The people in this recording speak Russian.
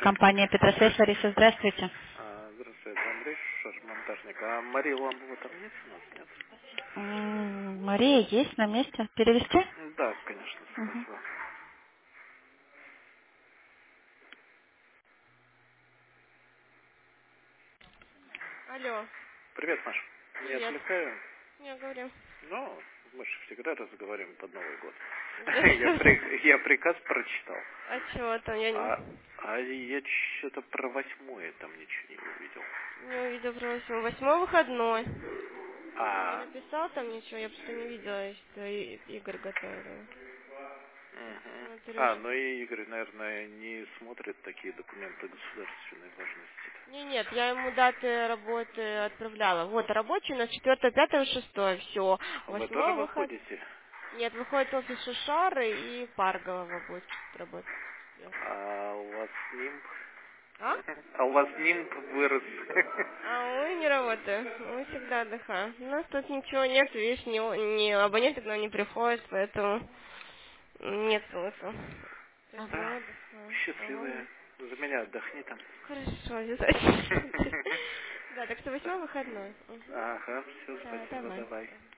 Компания Петросвязь, Лариса, здравствуйте. Здравствуйте, это Андрей, шашмонтажник. А Мария Ламбова там есть у нас, нет? Мария есть на месте. Перевести? Да, конечно, Мгм. спасибо. Алло, Привет, Маш. Не привет. отвлекаю? Я говорю. Ну, мы же всегда разговариваем под Новый год. Да. Я приказ прочитал. А чего там? Я А я что-то про 8 там ничего не увидел. не увидела про 8 выходной. Он не А, написал там ничего, я просто не видела, что Игорь готовил. мгм. Смотрю, Ну и Игорь, наверное, не смотрит такие документы государственной важности. нет, я ему даты работы отправляла. Вот, рабочий на 4, 5, 6, все. Вы тоже 8 выход. выходите? Нет, выходит офис Шушары и Парголова будет работать. А у вас нимб? А? А у вас нимб вырос? А мы не работаем, мы всегда отдыхаем. У нас тут ничего нет, видишь, ни абоненты к нам не приходят, поэтому нет смысла. Да, Поэтому отдыхаем. счастливые. За меня отдохни там. Хорошо, обязательно. Да, так что 8 выходной. Мгм. Ага, все, Да, спасибо, давай. давай.